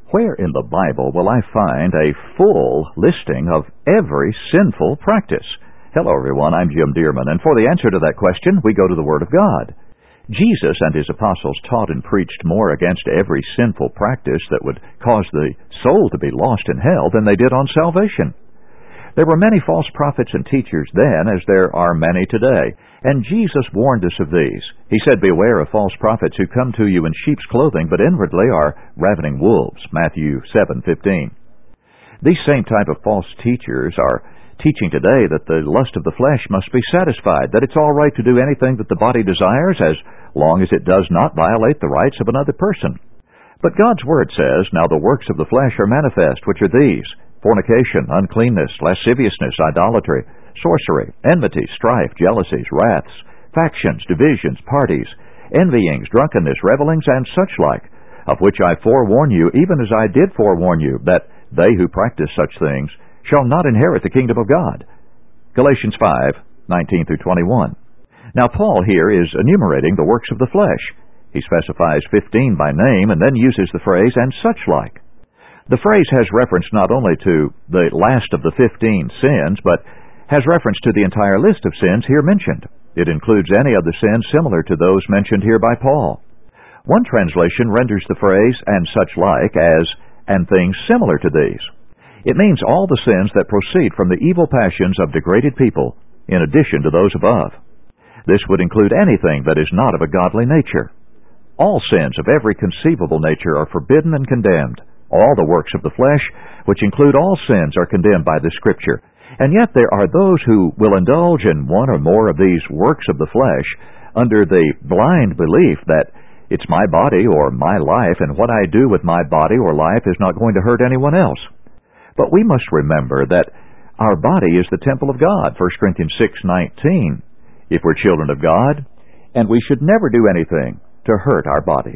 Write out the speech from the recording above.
Where in the Bible will I find a full listing of every sinful practice? Hello, everyone. I'm Jim Dearman, and for the answer to that question, we go to the Word of God. Jesus and his apostles taught and preached more against every sinful practice that would cause the soul to be lost in hell than they did on salvation. There were many false prophets and teachers then, as there are many today, and Jesus warned us of these. He said, "Beware of false prophets who come to you in sheep's clothing, but inwardly are ravening wolves," Matthew 7:15. These same type of false teachers are teaching today that the lust of the flesh must be satisfied, that it's all right to do anything that the body desires as long as it does not violate the rights of another person. But God's Word says, "Now the works of the flesh are manifest, which are these: fornication, uncleanness, lasciviousness, idolatry, sorcery, enmity, strife, jealousies, wraths, factions, divisions, parties, envyings, drunkenness, revellings, and such like, of which I forewarn you, even as I did forewarn you, that they who practice such things shall not inherit the kingdom of God." Galatians 5:19-21. Now Paul here is enumerating the works of the flesh. He specifies 15 by name and then uses the phrase, "and such like." The phrase has reference not only to the last of the 15 sins, but has reference to the entire list of sins here mentioned. It includes any of the sins similar to those mentioned here by Paul. One translation renders the phrase, "and such like," as, "and things similar to these." It means all the sins that proceed from the evil passions of degraded people, in addition to those above. This would include anything that is not of a godly nature. All sins of every conceivable nature are forbidden and condemned. All the works of the flesh, which include all sins, are condemned by the Scripture. And yet there are those who will indulge in one or more of these works of the flesh under the blind belief that it's my body or my life, and what I do with my body or life is not going to hurt anyone else. But we must remember that our body is the temple of God, 1 Corinthians 6:19, if we're children of God, and we should never do anything to hurt our body.